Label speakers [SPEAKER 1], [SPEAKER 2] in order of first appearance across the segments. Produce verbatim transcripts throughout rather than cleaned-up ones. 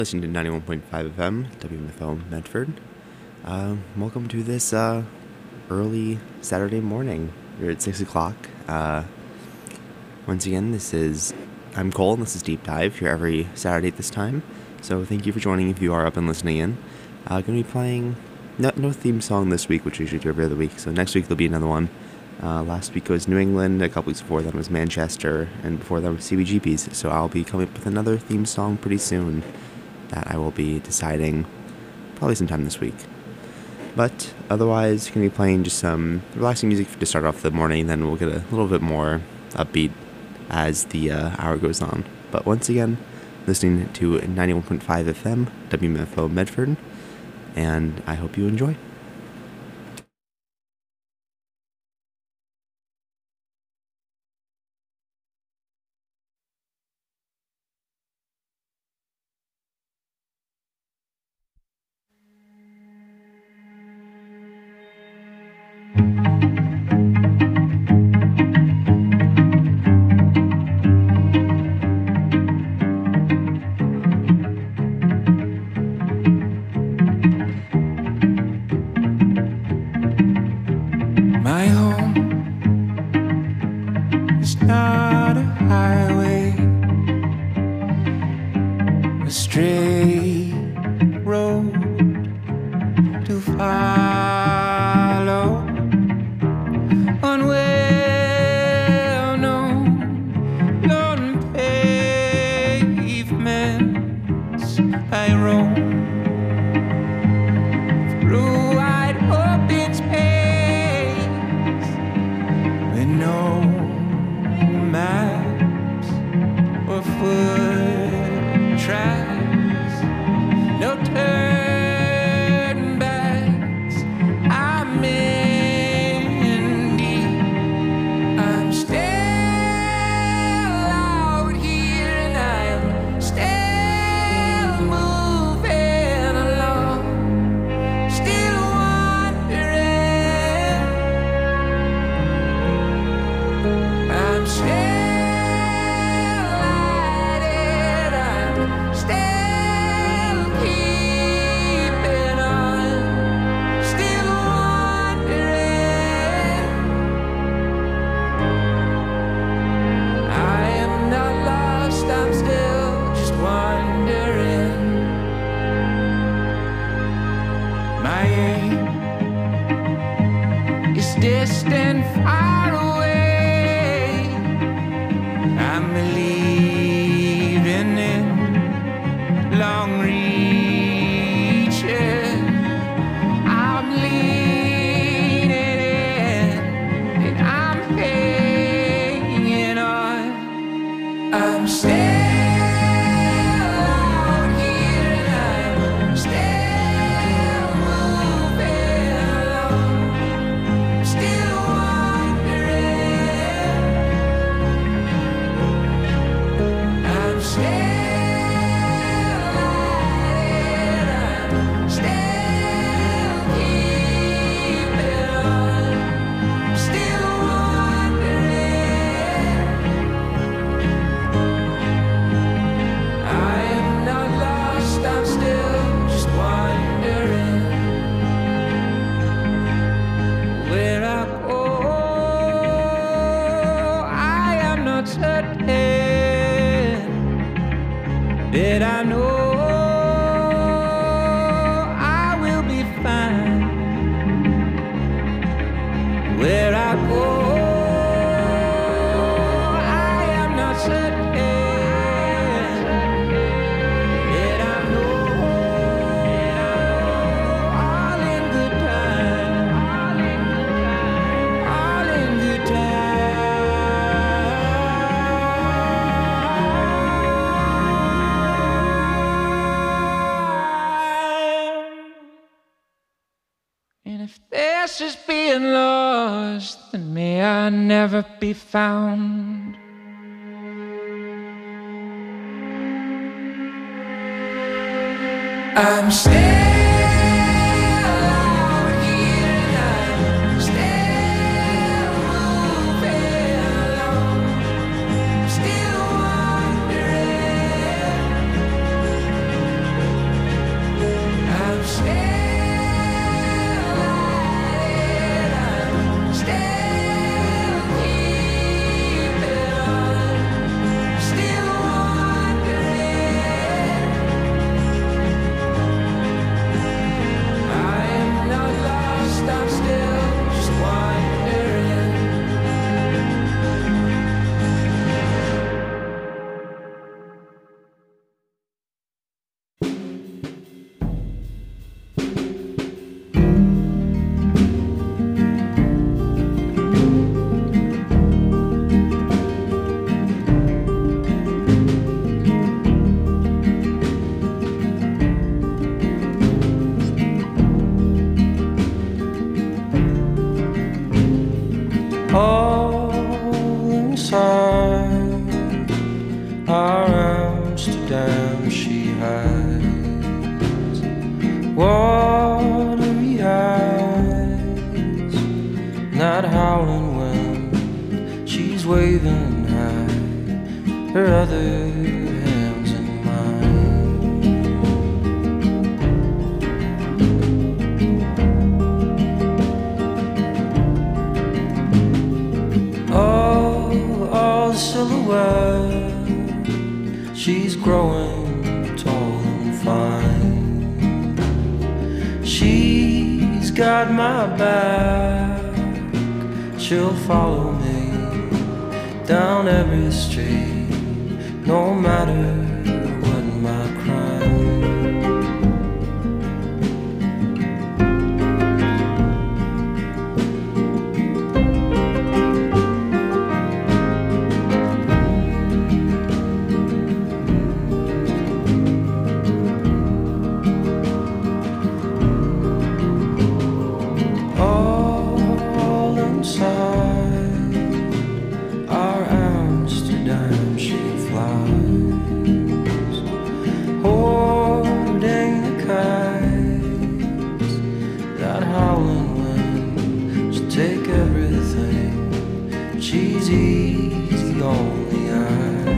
[SPEAKER 1] Listening to ninety-one point five F M, W M F O Medford. Uh, welcome to this uh, early Saturday morning. We're at six o'clock. Uh, once again, this is, I'm Cole, and this is Deep Dive here every Saturday at this time. So thank you for joining if you are up and listening in. Uh, going to be playing, no, no theme song this week, which we usually do every other week. So next week there'll be another one. Uh, last week was New England, a couple weeks before that was Manchester, and before that was C B G B's. So I'll be coming up with another theme song pretty soon that I will be deciding probably sometime this week. But otherwise, going to be playing just some relaxing music to start off the morning, then we'll get a little bit more upbeat as the uh, hour goes on. But once again, listening to ninety-one point five F M, W M F O Medford, and I hope you enjoy.
[SPEAKER 2] Never be found. I'm still out here and I'm still moving along, still wondering
[SPEAKER 3] all inside our Amsterdam she hides watery eyes, not howling when she's waving high her other hands in mine. Oh, all silhouette, she's growing tall and fine. She's got my back, she'll follow me down every street, no matter what my crime. All inside our Amsterdam she flies, holding the kites, that howling wind she'll take everything. She's easy on the eye.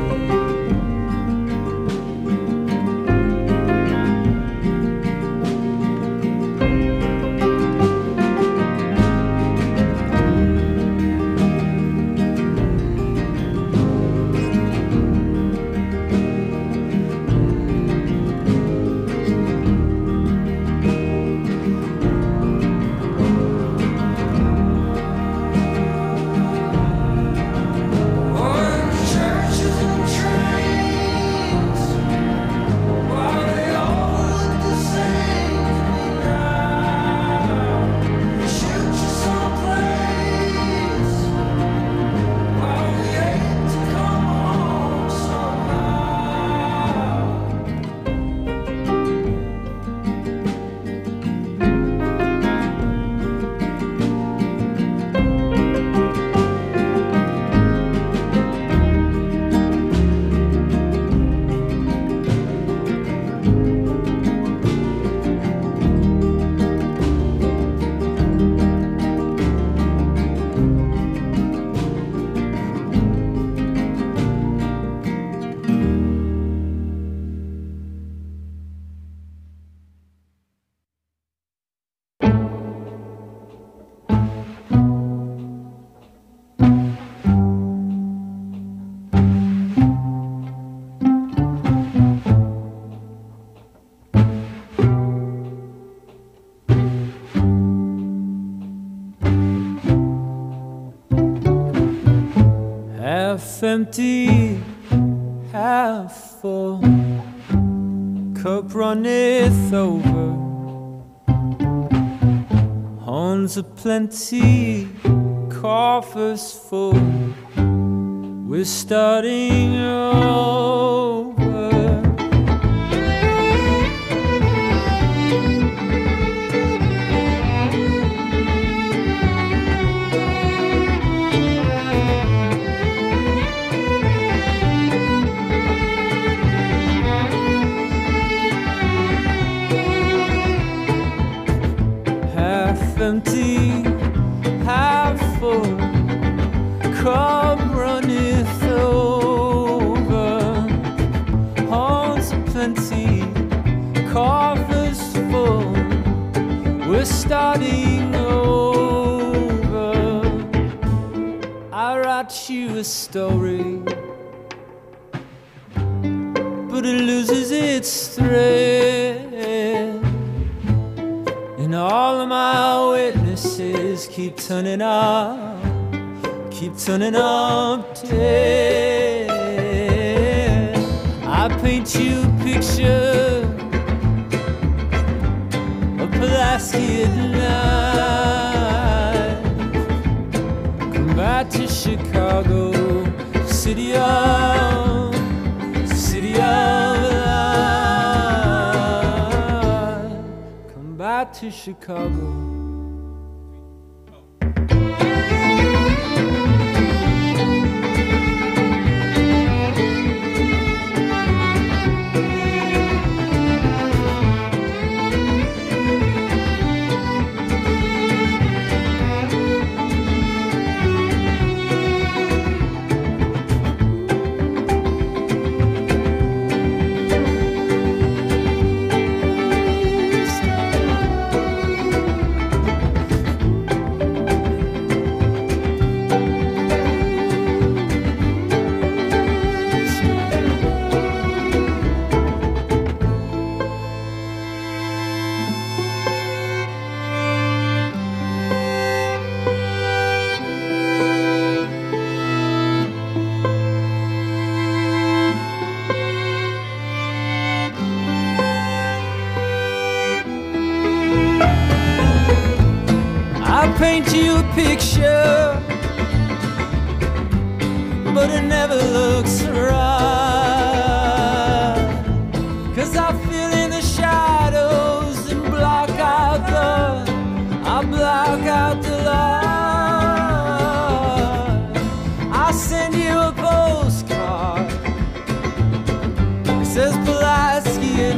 [SPEAKER 4] Half empty, half full, cup runneth over, horns aplenty, coffers full, we're starting over. Empty, half full, cup runneth over, horns aplenty, coffers full, we're starting over. I write you a story, but it loses its thread. And all of my witnesses keep turning up, keep turning up dead. I paint you a picture of Pulaski at night. Come back to Chicago, city of, city of light. Come back to Chicago. I paint you a picture, but it never looks right. 'Cause I fill in the shadows and block out the, I block out the light. I send you a postcard, it says Pulaski at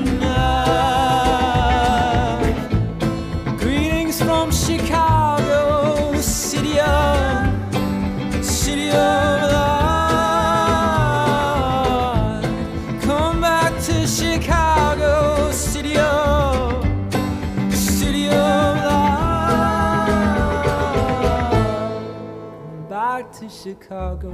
[SPEAKER 4] night. Greetings from Chicago, city of, city of light. Come back to Chicago, city of, city of light. Back to Chicago.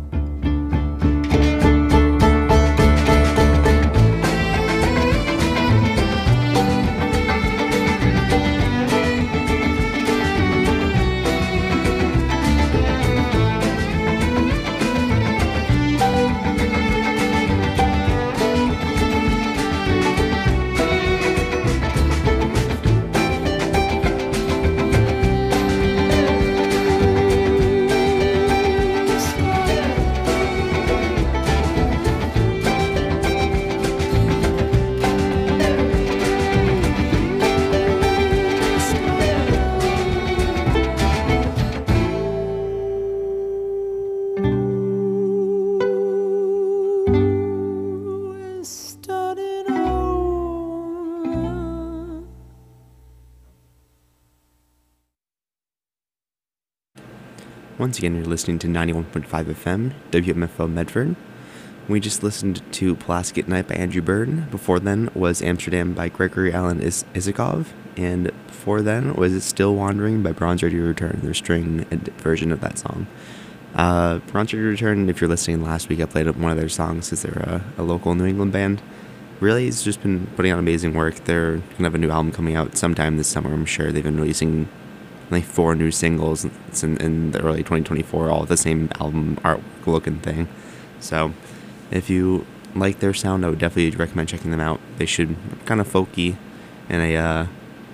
[SPEAKER 1] Once again, you're listening to ninety-one point five F M, W M F O Medford. We just listened to Pulaski at Night by Andrew Bird. Before then was Amsterdam by Gregory Alan Is- Isakov. And before then was It Still Wandering by Bronze Ready to Return, their string version of that song. Uh, Bronze Ready to Return, if you're listening last week, I played one of their songs because they're a, a local New England band. Really, it's just been putting out amazing work. They're going to have a new album coming out sometime this summer, I'm sure. They've been releasing like four new singles in, in the early twenty twenty-four, all the same album art looking thing. So if you like their sound, I would definitely recommend checking them out. They should kind of folky in a uh,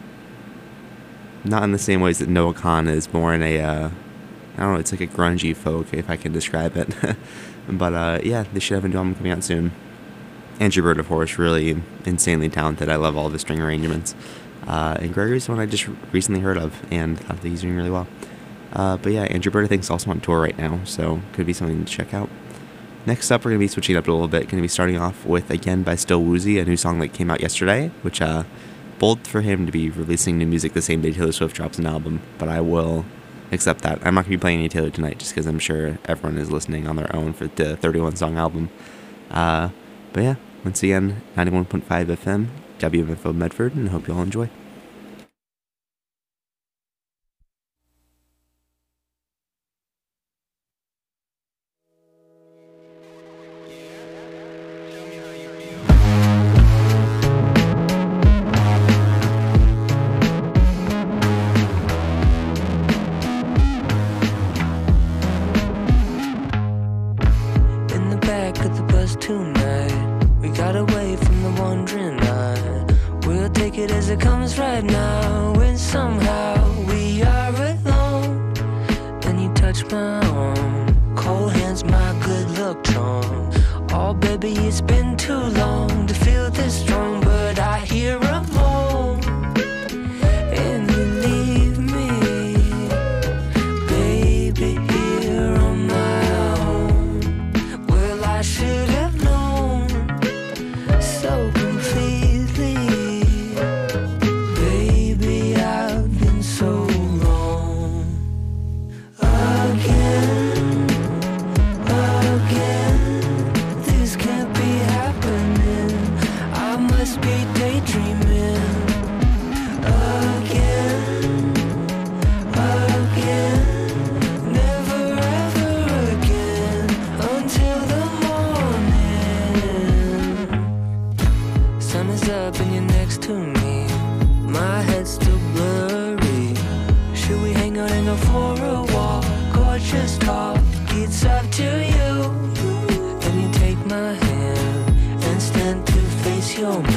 [SPEAKER 1] not in the same ways that Noah Khan is, more in a uh, I don't know, it's like a grungy folk, if I can describe it. But uh, yeah, they should have a new album coming out soon. Andrew Bird, of course, really insanely talented. I love all the string arrangements. Uh, and Gregory's one I just recently heard of and thought that he's doing really well. Uh, but yeah, Andrew Bird I think is also on tour right now, so could be something to check out. Next up, we're going to be switching up a little bit. Going to be starting off with, again, by Still Woozy, a new song that came out yesterday, which, uh, bold for him to be releasing new music the same day Taylor Swift drops an album, but I will accept that. I'm not going to be playing any Taylor tonight, just because I'm sure everyone is listening on their own for the thirty-one song album. Uh, but yeah, once again, ninety-one point five F M, W M F O Medford, and I hope you all enjoy.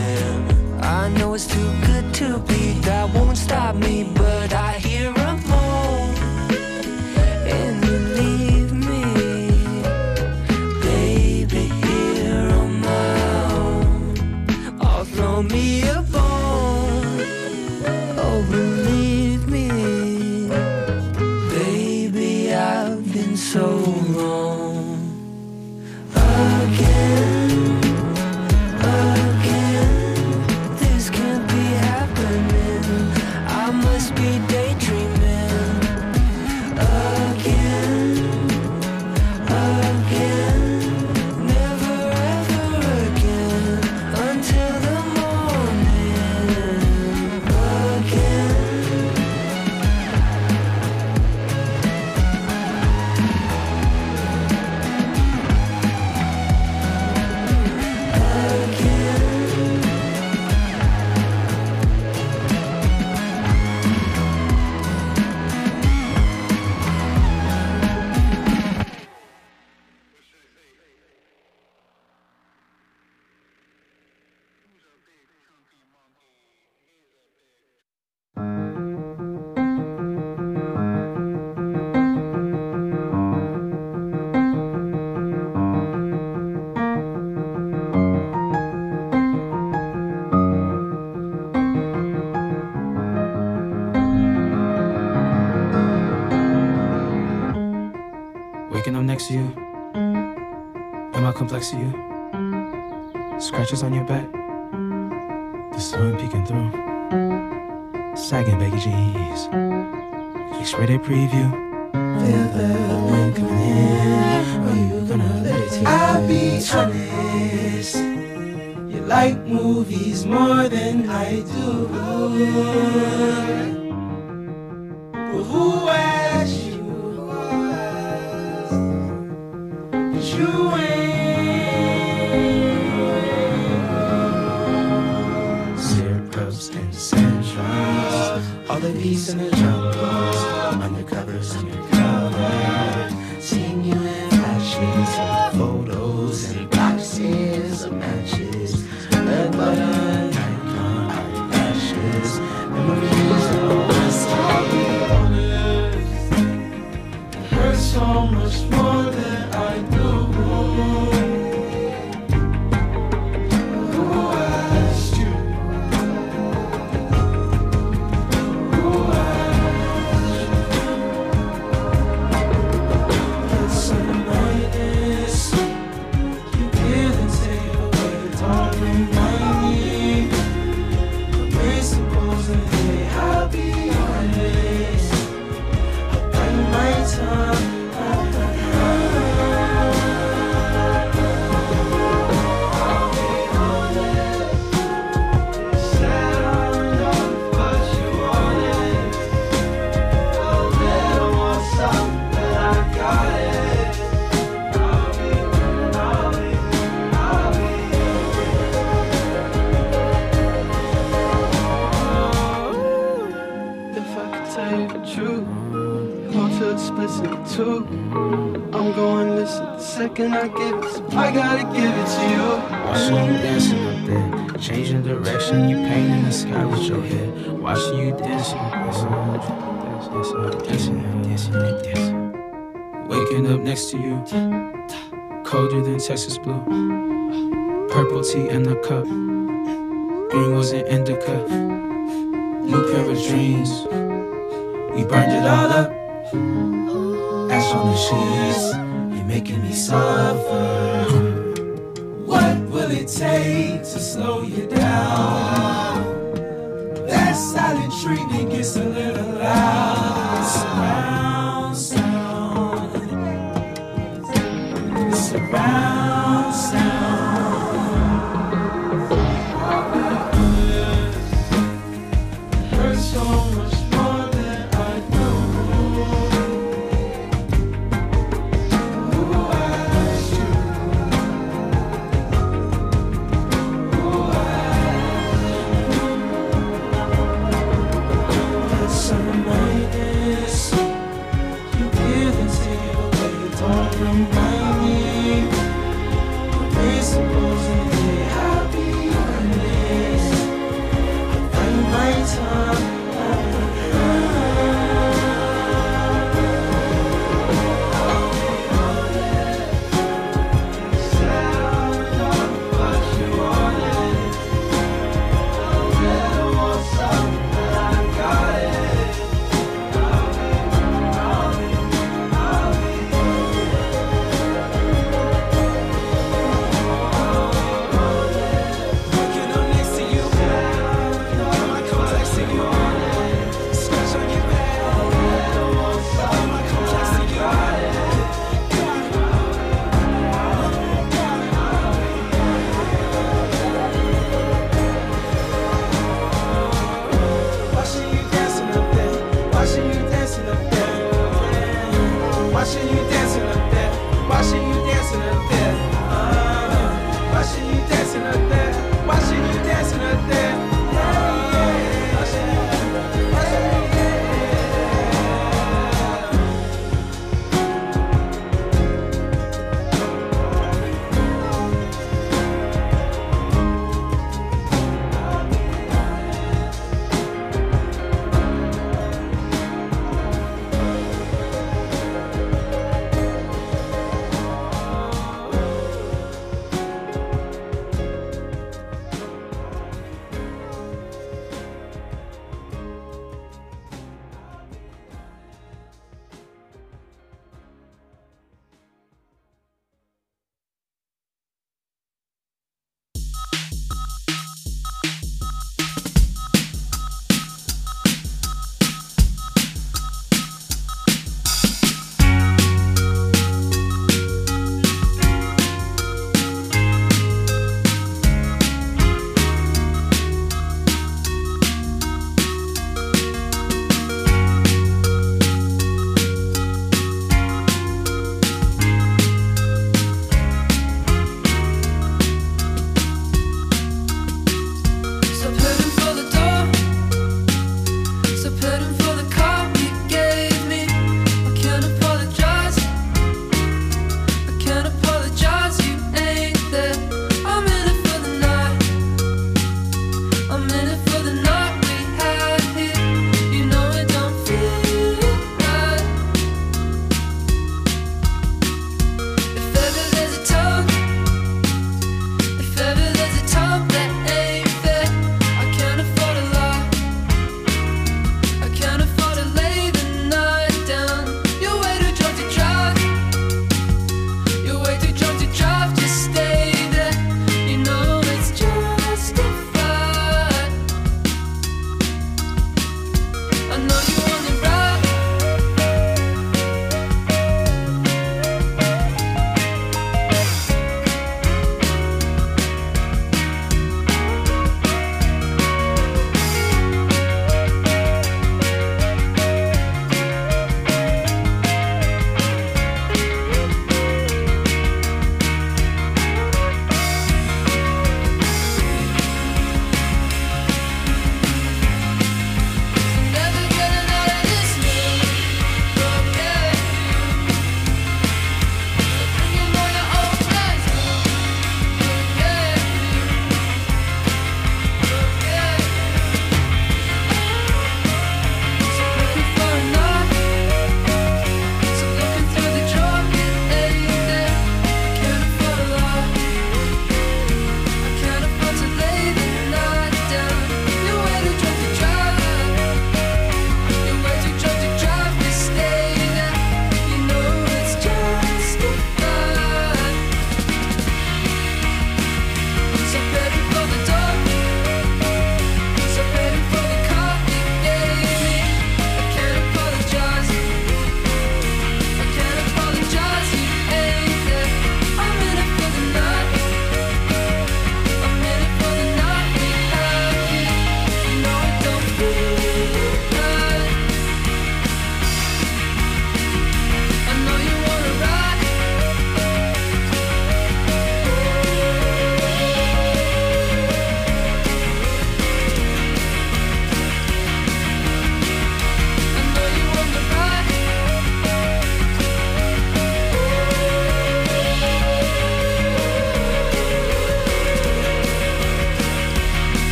[SPEAKER 3] I know it's too good to be, that won't stop me, but I hear a moan. be a bone. Oh, believe me, baby, I've been so wrong. Again, again, this can't be happening. I must be daydreaming. Again, again, never ever again, until the morning. Again.
[SPEAKER 5] Waking up next to you, am I complex to you? Scratches on your back, the sun peeking through, sagging baggy jeans, X-rated preview. Feel the wind coming in, are you gonna let it take?
[SPEAKER 3] I'll be honest, you like movies more than I do. But who asked you? You ain't
[SPEAKER 5] Syrups and centrals, all the peace in the jungles, undercovers undercover. Seeing you in flashes, photos and boxes of matches, red button, icon, eyelashes, memories of what's honest. It hurts so much more than I do.
[SPEAKER 3] I'm going to listen the second I give it, so I gotta give it to you.
[SPEAKER 5] Watching you dancing up there, changing direction, you painting the sky with your head. Watching you dancing, dancing, dancing, dancing, dancing, dancing. Waking up next to you, colder than Texas blue. Purple tea in the cup, green was an indica. New pair of dreams, we burned it all up. Ash on the sheets, you're making me suffer. What will it take to slow you down? That silent treatment gets a little loud. Surround sound, surround sound. It hurts so much more than I do.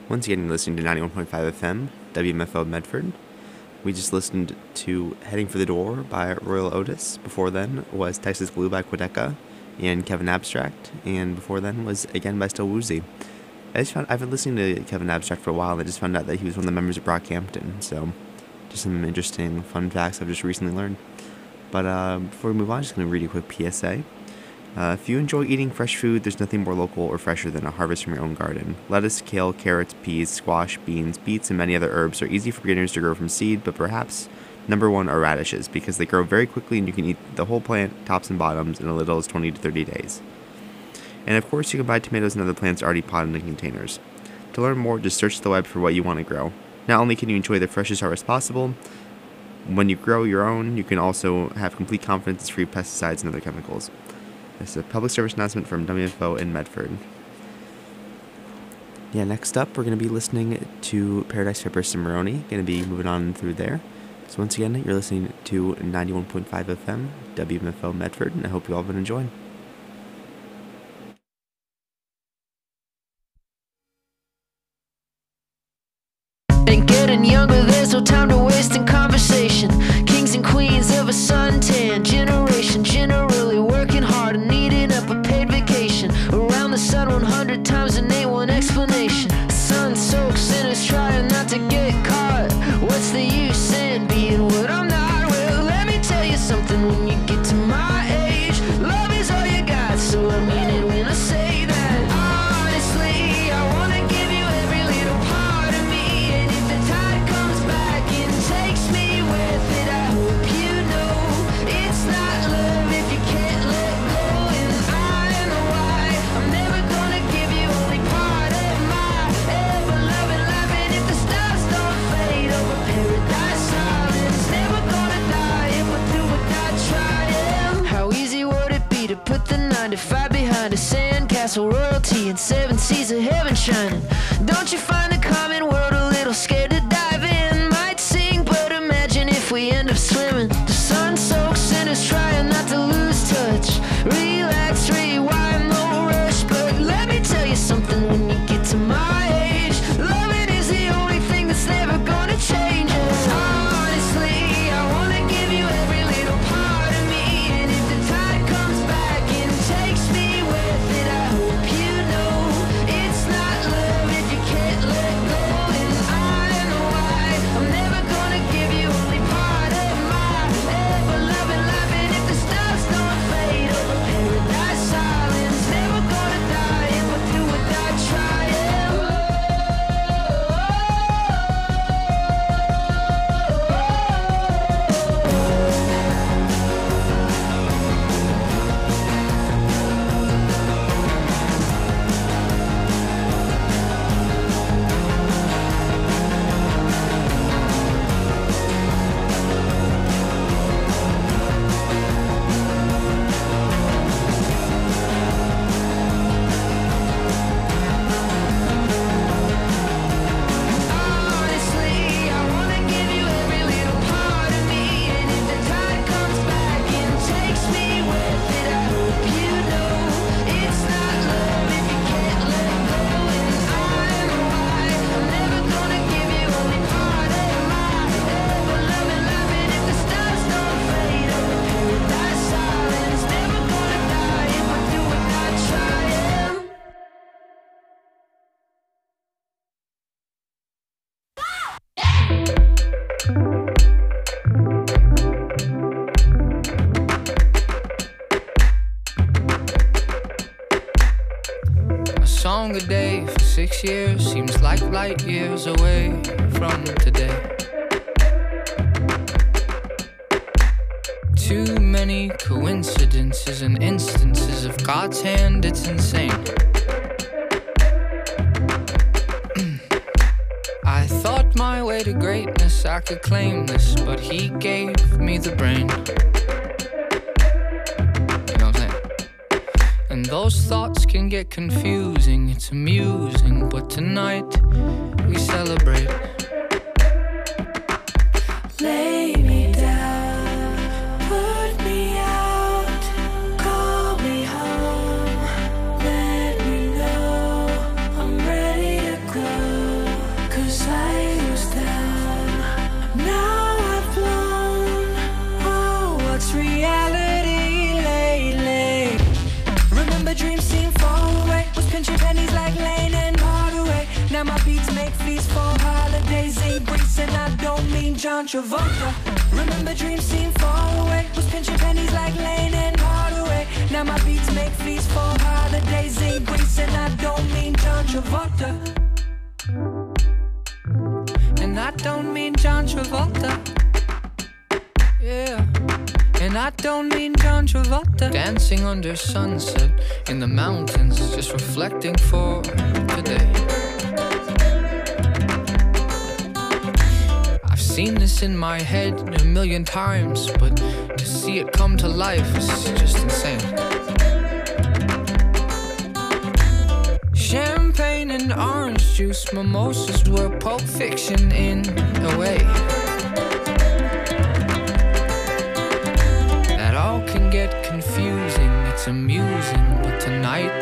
[SPEAKER 1] Once again, you're listening to ninety-one point five F M, W M F O Medford. We just listened to Heading for the Door by Royal Otis. Before then was Texas Glue by Quedeca and Kevin Abstract. And before then was Again by Still Woozy. I just found, I've been listening to Kevin Abstract for a while, and I just found out that he was one of the members of Brockhampton. So, just some interesting fun facts I've just recently learned. But uh, before we move on, I'm just going to read you a quick P S A. Uh, if you enjoy eating fresh food, there's nothing more local or fresher than a harvest from your own garden. Lettuce, kale, carrots, peas, squash, beans, beets, and many other herbs are easy for beginners to grow from seed, but perhaps number one are radishes, because they grow very quickly and you can eat the whole plant, tops and bottoms, in as little as twenty to thirty days. And of course, you can buy tomatoes and other plants already potted in containers. To learn more, just search the web for what you want to grow. Not only can you enjoy the freshest harvest possible, when you grow your own, you can also have complete confidence it's free of pesticides and other chemicals. This is a public service announcement from W F O in Medford. Yeah, next up, we're going to be listening to Paradise Pepper Cimarroni. Going to be moving on through there. So once again, you're listening to ninety-one point five F M, W M F O Medford, and I hope you all have been enjoying.
[SPEAKER 6] Ain't getting younger, there's no time to waste in conversation. Kings and queens of a suntan generation, generally working hard and needing up a paid vacation. Around the sun one hundred times and ain't one explanation. Sun-soaked sinners trying not to get caught. What's the use in being what I'm not? Well, let me tell you something, when you get to my age, love is all you got, so I mean it when I say that. Honestly, I wanna give you every little part of me, and if the tide comes back and takes me with it, I hope you know it's not love if you can't let go. And I know why I'm never gonna give you only part of my ever loving life. And if the stars don't fade over paradise islands, never gonna die if I do without trying. How easy would it be to put the nine to five behind a sandcastle royalty and seven seas of heaven shining? Don't you find the common world a little scared to dive in? Might sink, but imagine if we end up swimming. The sun-soaked sinners trying not to lose touch. Relax, rewind, no rush. But let me tell you something, when you get to my age, loving is the only thing that's never gonna change. And honestly, I wanna give you every little part of me, and if the tide comes back and takes me with it, I hope you know it's not love if you can't let go. And I know why I'm never gonna give you only part of my ever loving life. And if the stars don't fade over paradise islands, never gonna die if I do without trying. Honestly, I wanna give you every little part of me, and if the tide comes back and takes me with it, I hope you know it's not love if you can't let go. And I know why I'm never gonna give you only part of my ever loving life. And if the stars don't fade over paradise islands, never gonna die if I do without trying.
[SPEAKER 4] A song a day for six years seems like light years away from today. Too many coincidences and instances of God's hand, it's insane. I thought my way to greatness, I could claim this, but he gave me the brain. You know what I'm saying? And those thoughts can get confusing, it's amusing, but tonight we celebrate.
[SPEAKER 7] Lay me down, put me out, call me home, let me know I'm ready to go.
[SPEAKER 2] beats make feast for holidays in Greece, and I don't mean John Travolta. Remember dreams seem far away, was pinching pennies like Lane and Hardaway. Now my beats make feast for holidays in Greece, and I don't mean John Travolta. And I don't mean John Travolta. Yeah. And I don't mean John Travolta.
[SPEAKER 4] Dancing under sunset in the mountains, just reflecting for today. I've seen this in my head a million times, but to see it come to life is just insane. Champagne and orange juice, mimosas were Pulp Fiction in a way. That all can get confusing, it's amusing, but tonight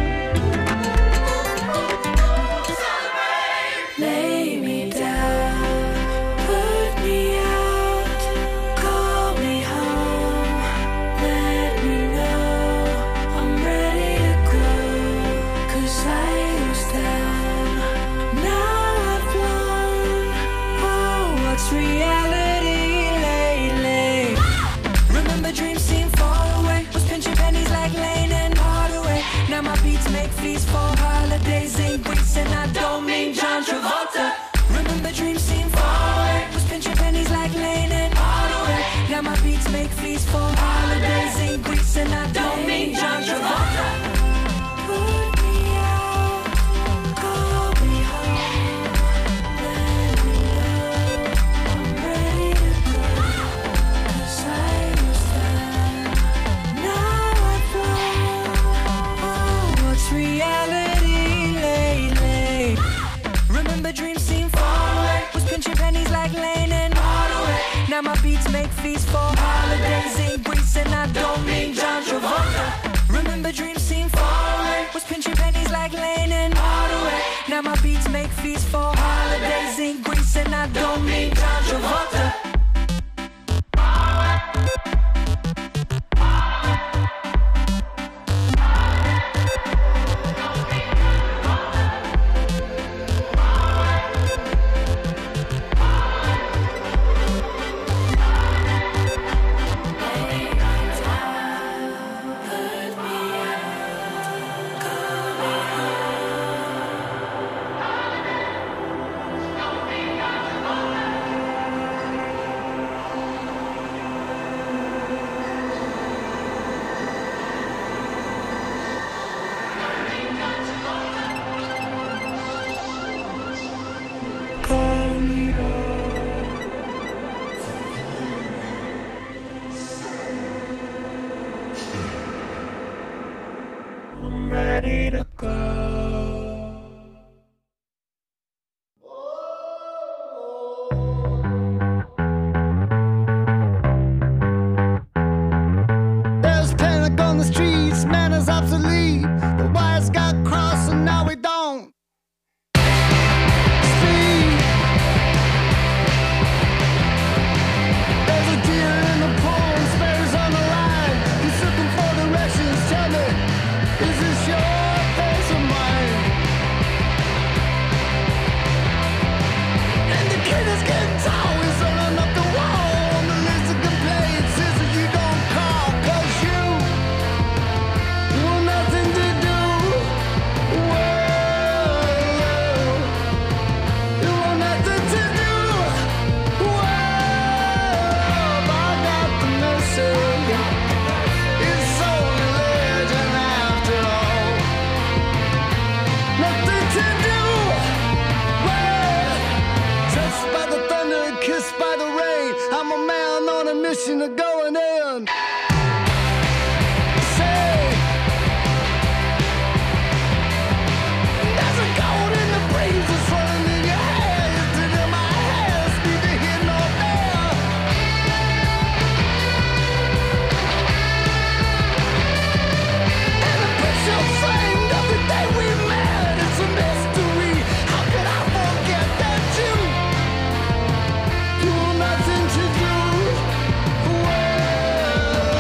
[SPEAKER 7] Lay me down, put me out, call me home, let me know I'm ready to go. 'Cause I was down, now I've won. Oh, what's reality lately?
[SPEAKER 2] Remember dreams seem far away, was pinching pennies like Lane and Hardaway. Now my beats make feast for holidays in Greece, and I don't mean John Travolta. Remember dreams seem far away, was pinching pennies like Lane and Hardaway. Now my beats make feast for holidays in Greece, and I don't mean John Travolta.
[SPEAKER 7] Put me out, call me home, let me know I'm ready to go. 'Cause I was down, now I've won.
[SPEAKER 2] Oh, what's reality lately? Remember dreams seem far away, was pinching pennies like Lane and Hardaway. Now my beats make feast for holidays in Greece, and I don't mean John Travolta. Remember dreams seem far away, was pinching pennies like Lane and Hardaway. Now my beats make feast for holidays in Greece, and I don't mean John Travolta.
[SPEAKER 8] There's panic on the streets, man is obsolete. The wires got crossed and now we don't speak. There's a deer in the pond, spares on the line. He's looking for directions, tell me, is this your place or mine? And the kid is getting tall, he's running up the wall. On the list of complaints is that you don't call, 'cause you want nothing to do. Whoa, you want nothing to do. Whoa, I got the message. It's only legend after all. Nothing to do. Whoa, touched by the thunder, kissed by the rain. I'm a man on a mission of going in. Say, there's a gold in the breeze that's running in your hair. It's in my hands, neither here nor there. And the picture framed of the day we met. It's a mystery. How could I forget that you? You want nothing to do. Whoa.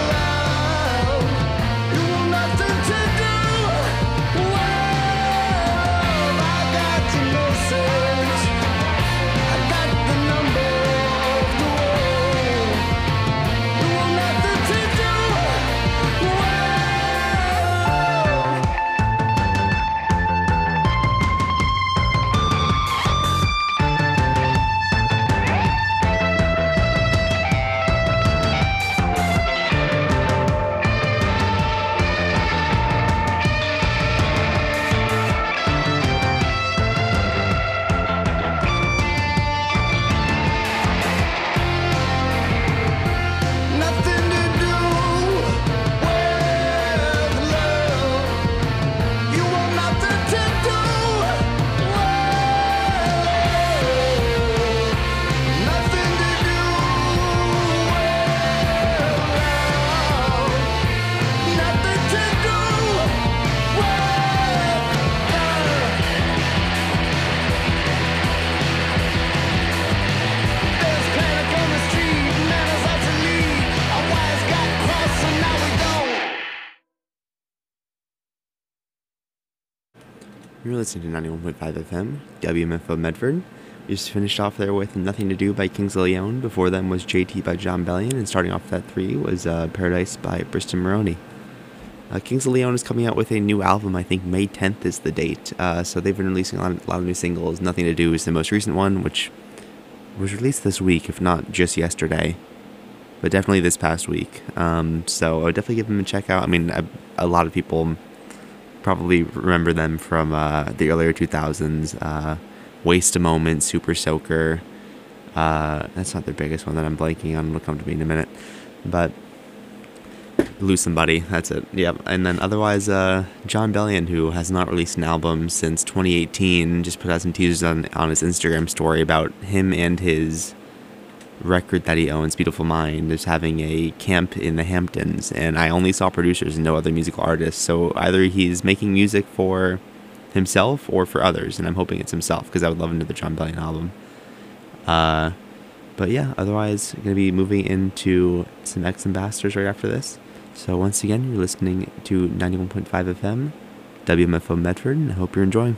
[SPEAKER 1] You're listening to ninety-one point five F M, W M F O Medford. We just finished off there with Nothing to Do by Kings of Leon. Before them was J T by John Bellion, and starting off that three was uh, Paradise by Bristol Maroney. Uh, Kings of Leon is coming out with a new album. I think May tenth is the date. Uh, so they've been releasing a lot, a lot of new singles. Nothing to Do is the most recent one, which was released this week, if not just yesterday. But definitely this past week. Um, so I would definitely give them a check out. I mean, a, a lot of people probably remember them from uh, the earlier two thousands. Uh, Waste a Moment, Super Soaker. Uh, that's not their biggest one that I'm blanking on. It'll come to me in a minute. But Lose Somebody, that's it. Yep. And then otherwise, uh, John Bellion, who has not released an album since twenty eighteen, just put out some teasers on, on his Instagram story about him and his record that he owns, Beautiful Mind, is having a camp in the Hamptons. And I only saw producers and no other musical artists. So either he's making music for himself or for others, and I'm hoping it's himself because I would love another John Bellion album. Uh, but yeah, otherwise, I'm going to be moving into some X Ambassadors right after this. So once again, you're listening to ninety-one point five F M, W M F O Medford, and I hope you're enjoying.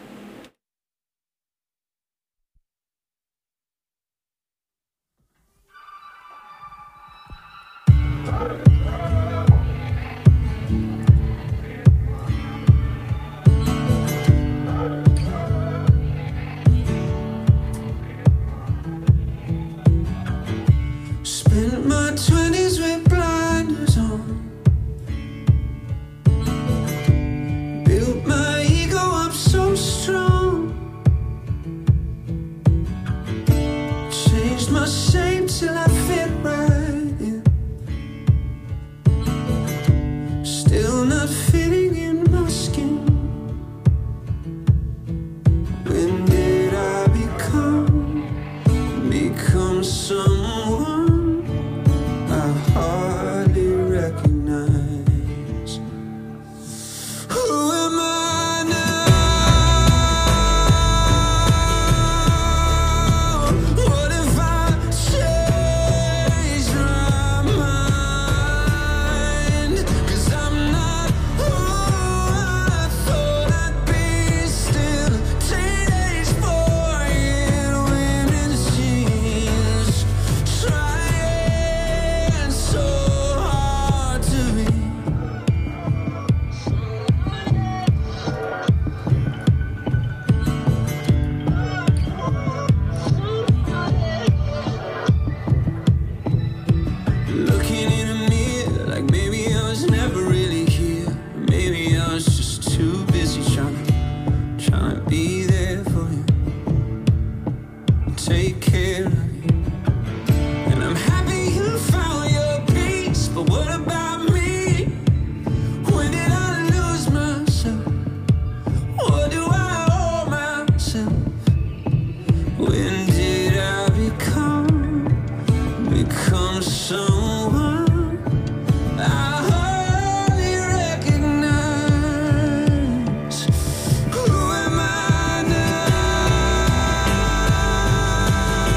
[SPEAKER 3] Spent my twenties with blinders on. Built my ego up so strong. Changed my shape till I fit right in. Still not fitting in my skin. When did I become, become someone I hardly recognize? Who am I now? What if I change my mind? 'Cause I'm not who I thought I'd be. Still a teenage boy in women's jeans, trying so hard to be. Looking in a mirror like maybe I was never really here. Maybe I was just too busy trying to, trying to be there for you, take care of you. And I'm happy you found your peace, but what about me? When did I lose myself? What do I owe myself? When did I become, become someone I hardly recognize? Who am I now?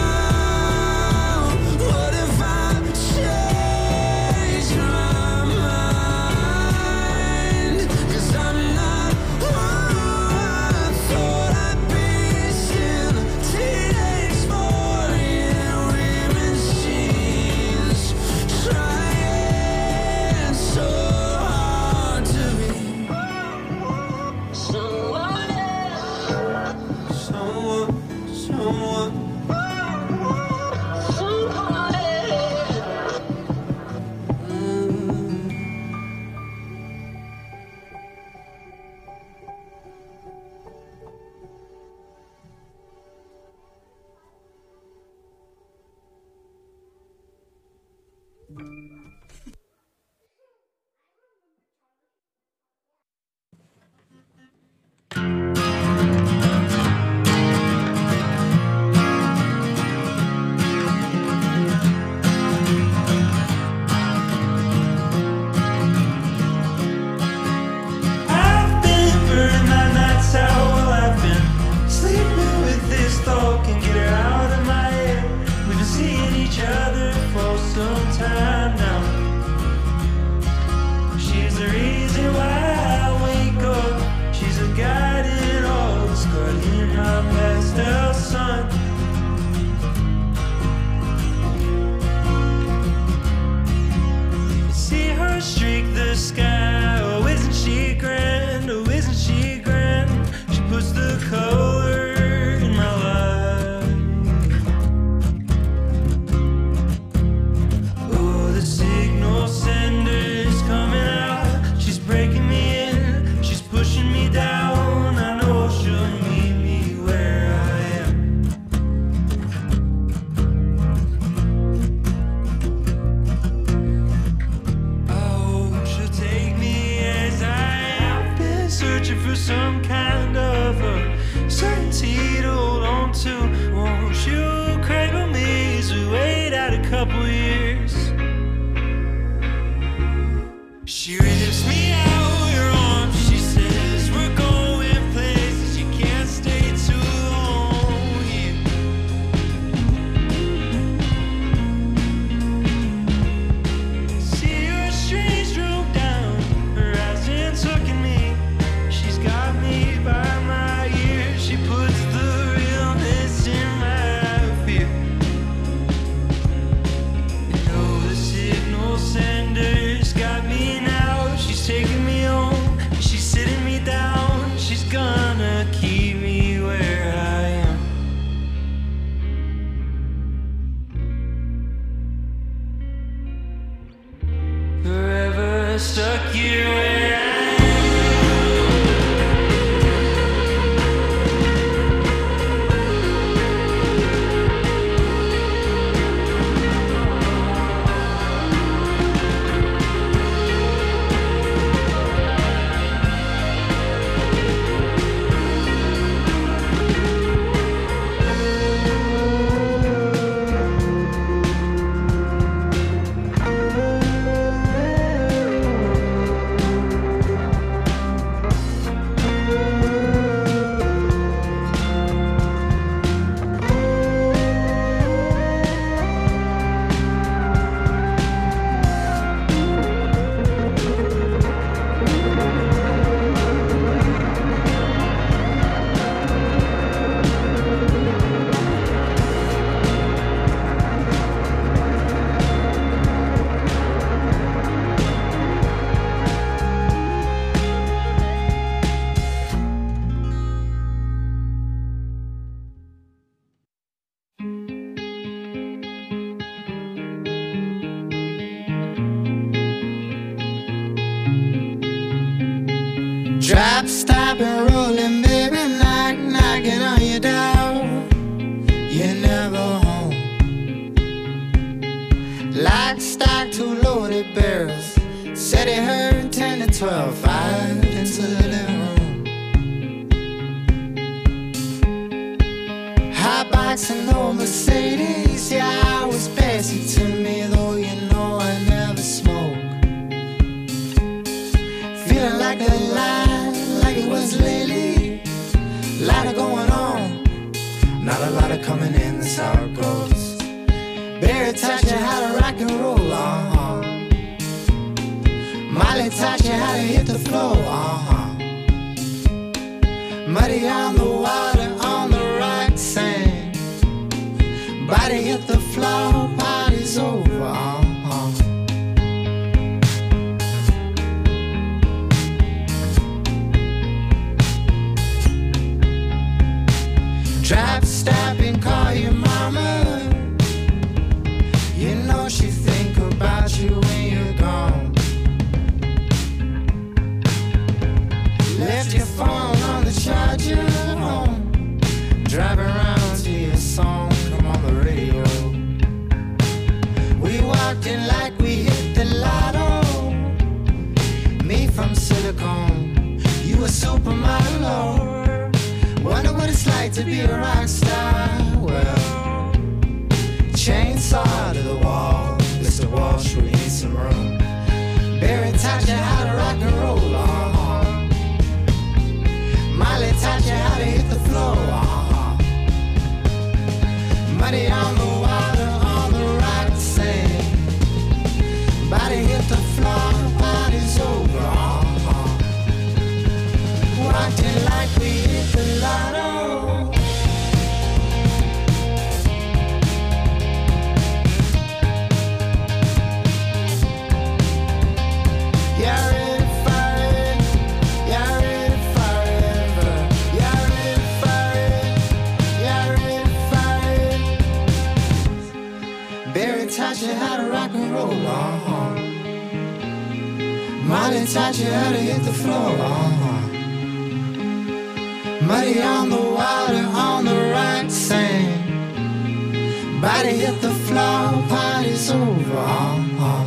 [SPEAKER 3] girls said he heard ten to twelve fired into the living room. High bikes and old Mercedes, yeah, I was basic to me, though you know I never smoke. Feeling like the line, like it was lately. Lot of going on, not a lot of coming in, that's how it goes. Barry taught you how to rock and roll, uh-huh. Molly taught you how to hit the floor, uh-huh. Muddy on the water, on the rock sand. Body hit the floor, party's over, uh-huh. Drive, stop and call your mama. You know she think about you when you're gone. Left your phone on the charger home. Drive around to your song, come on the radio. We walked in like we hit the lotto. Me from Silicon, you a supermodel. Wonder what it's like to be a rock star. Well, chainsaw to the wall, Mister Walsh, we need some room. Barry taught you how to rock and roll, uh-huh. Molly taught you how to hit the floor, uh-huh. Muddy on the water, on the rock sand. Body hit the floor, party's over, uh-huh. Walked in like we hit the lotto. Yeah, ready for it. Yeah, ready for it. Yeah, ready for it. Yeah, ready for it. Barry taught you how to rock and roll, uh-huh. Molly taught you how to hit the floor, uh-huh. Muddy on the water, on the rock sand. Body hit the floor, party's over, uh-huh.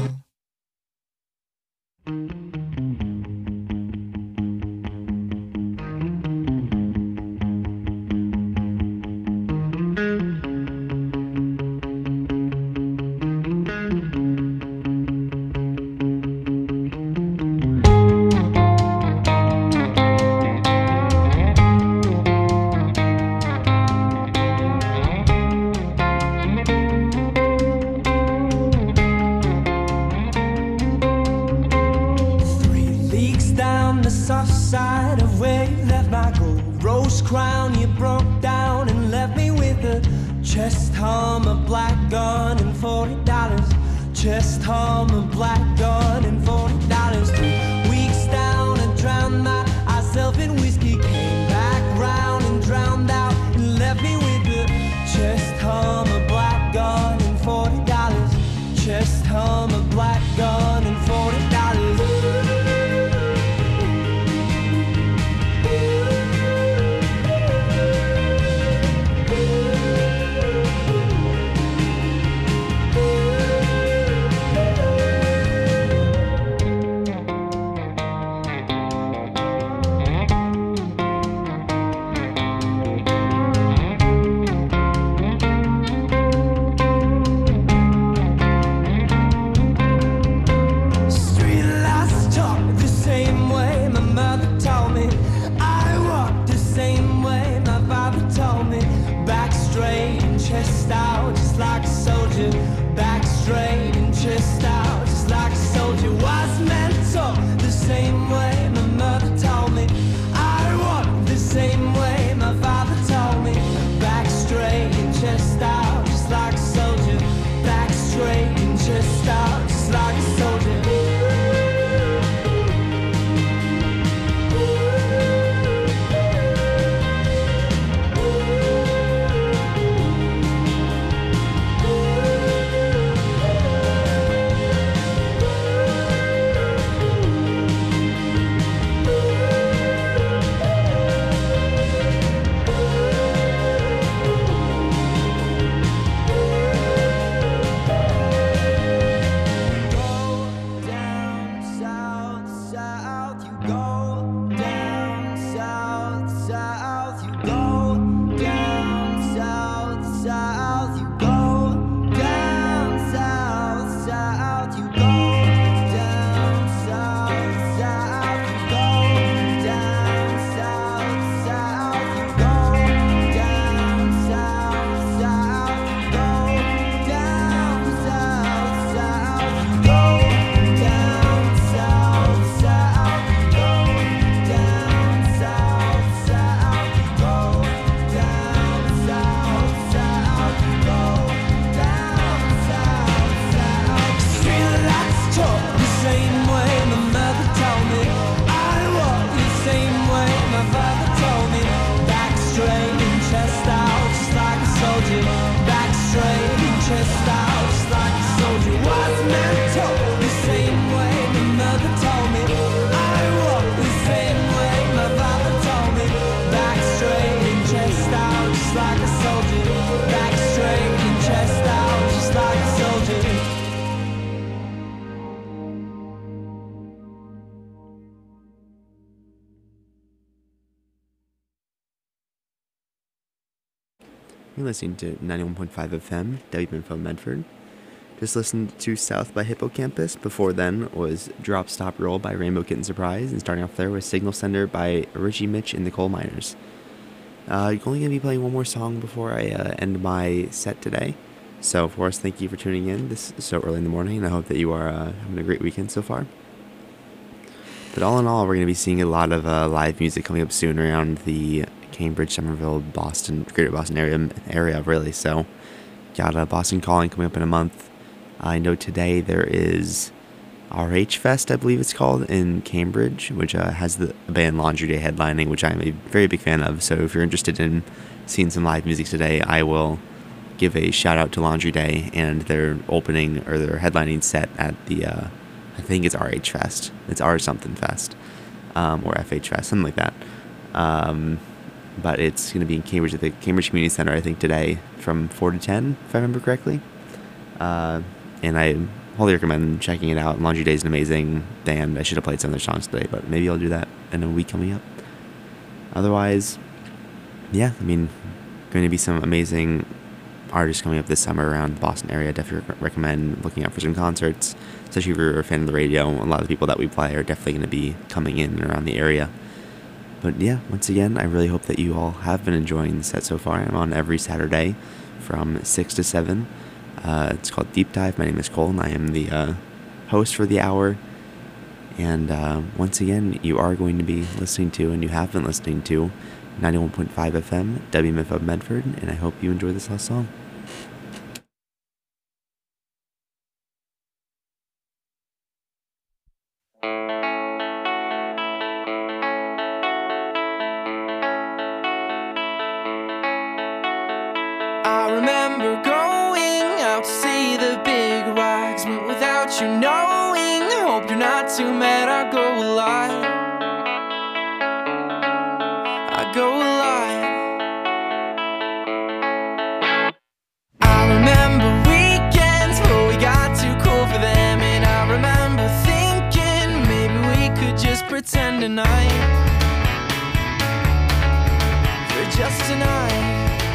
[SPEAKER 2] soldier, back straight and chest out, just like a soldier was meant to. The same way my mother told me, I walk the same way my father told me. Back straight and chest out, just like a soldier. Back straight and chest out, just like a soldier.
[SPEAKER 1] You're listening to ninety-one point five F M, W M F O Medford. Just listened to South by Hippocampus. Before then was Drop Stop Roll by Rainbow Kitten Surprise. And starting off there was Signal Sender by Richie Mitch and the Coal Miners. Uh, you're only going to be playing one more song before I uh, end my set today. So, of course, thank you for tuning in this so early in the morning. And I hope that you are uh, having a great weekend so far. But all in all, we're going to be seeing a lot of uh, live music coming up soon around the Cambridge, Somerville, Boston, Greater Boston area, area really. So, got a Boston Calling coming up in a month. I know today there is R H Fest, I believe it's called, in Cambridge, which uh, has the band Laundry Day headlining, which I'm a very big fan of. So, if you're interested in seeing some live music today, I will give a shout out to Laundry Day and their opening or their headlining set at the, uh, I think it's R H Fest. It's R something Fest, um, or F H Fest, something like that. Um, but it's going to be in Cambridge at the Cambridge Community Center, I think, today from four to ten, if I remember correctly. Uh, and I wholly recommend checking it out. Laundry Day is an amazing band. I should have played some of their songs today, but maybe I'll do that in a week coming up. Otherwise, yeah, I mean, going to be some amazing artists coming up this summer around the Boston area. Definitely recommend looking out for some concerts, especially if you're a fan of the radio. A lot of the people that we play are definitely going to be coming in and around the area. But yeah, once again, I really hope that you all have been enjoying the set so far. I'm on every Saturday from six to seven. Uh, it's called Deep Dive. My name is Cole, and I am the uh, host for the hour. And uh, once again, you are going to be listening to, and you have been listening to, ninety-one point five F M, W M F O Medford, and I hope you enjoy this last song.
[SPEAKER 2] I remember going out to see the big rocks, but without you knowing, hope you're not too mad. I go a lot, I go a lot. I remember weekends, but we got too cool for them. And I remember thinking maybe we could just pretend tonight, for just tonight.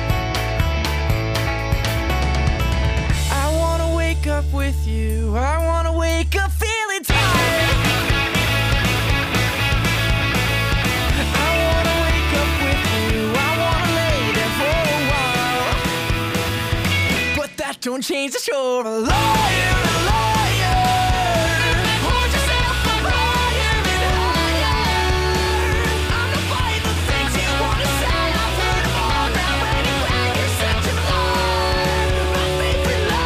[SPEAKER 2] Up with you, I wanna wake up feeling tired. I wanna wake up with you, I wanna lay there for a while. But that don't change that you're a liar, a liar. Hold yourself up higher and higher. I'm not buying the things you wanna say. I've heard them all now anyway. You're such a liar, my favorite lie.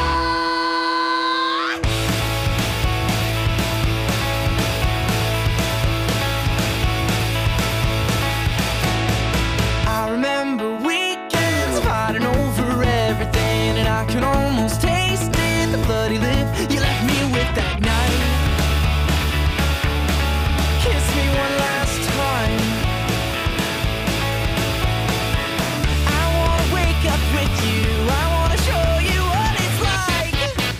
[SPEAKER 2] I remember weekends fighting over everything, and I can almost taste it, the bloody lip you left me with that night. Kiss me one last time. I wanna wake up with you, I wanna show you what it's like.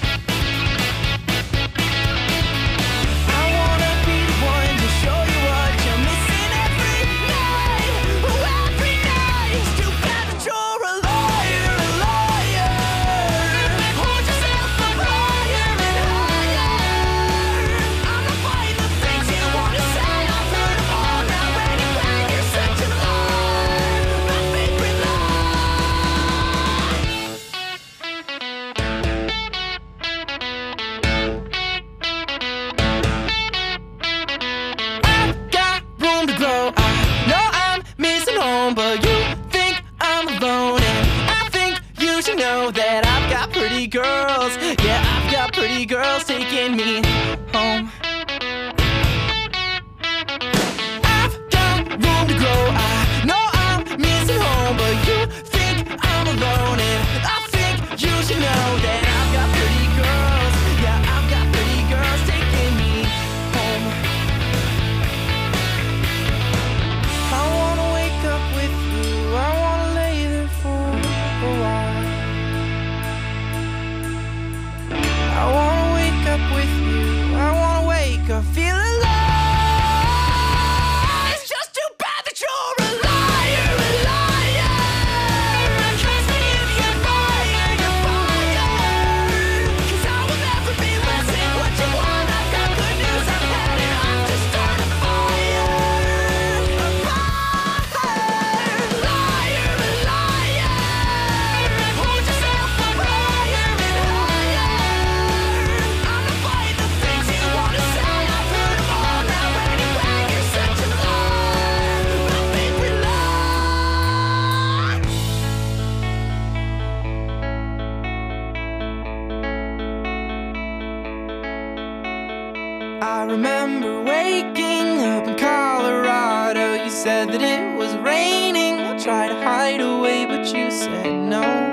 [SPEAKER 2] I wanna be the one to show you what you're missing every night. Oh, every night. It's too bad that you're a liar, a liar. Hold yourself up higher and higher. I'm not buying the things you wanna say. I've heard them all now anyway. You're such a liar, my favorite lie. I've got room to grow. I know I'm missing home, but you think I'm alone, and I think you should know that I've got pretty girls. Yeah, I've got pretty girls taking me home. I've got room to grow. I know I'm missing home, but you think I'm alone, and I I remember waking up in Colorado. You said that it was raining. I tried to hide away, but you said no.